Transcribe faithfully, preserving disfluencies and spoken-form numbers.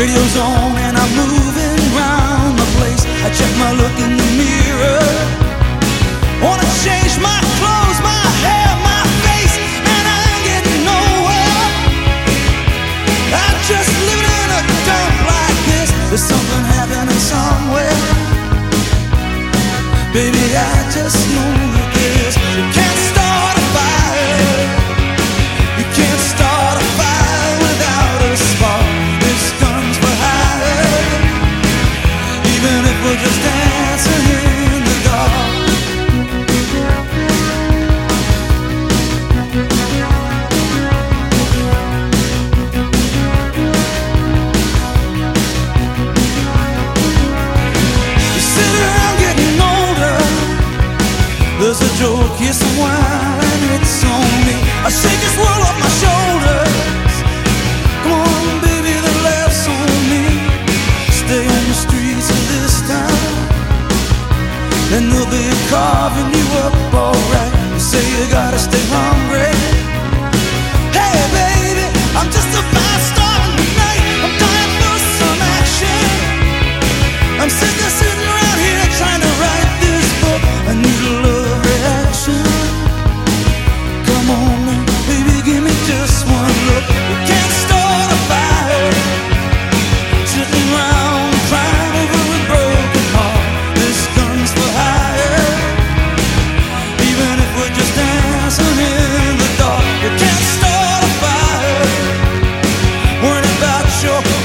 radio's on and I'm moving round the place. I check my look in the mirror. Wanna change my clothes, my hair, my face, and I ain't getting nowhere. I'm just living in a dump like this. There's something happening somewhere. Baby, I just know that this. You can't start a fire. You can't start a fire without a spark. This gun's for hire. Even if we're just dancing in the dark. You sit around getting older. There's a joke, here's some wine, it's on me. I shake this world off my shoulders. Come on, baby, the laughs on me. Stay on the streets of this town, and they'll be carving you up alright. You say you gotta stay hungry. Hey, baby, I'm just a fast star tonight. I'm dying for some action. I'm sitting, sitting around here trying to write this book. I need a love reaction. Come on, baby, give me just one look. You can't start a fire sitting around crying over a broken heart. This gun's for hire. Even if we're just dancing in the dark, you can't start a fire. Worrying about your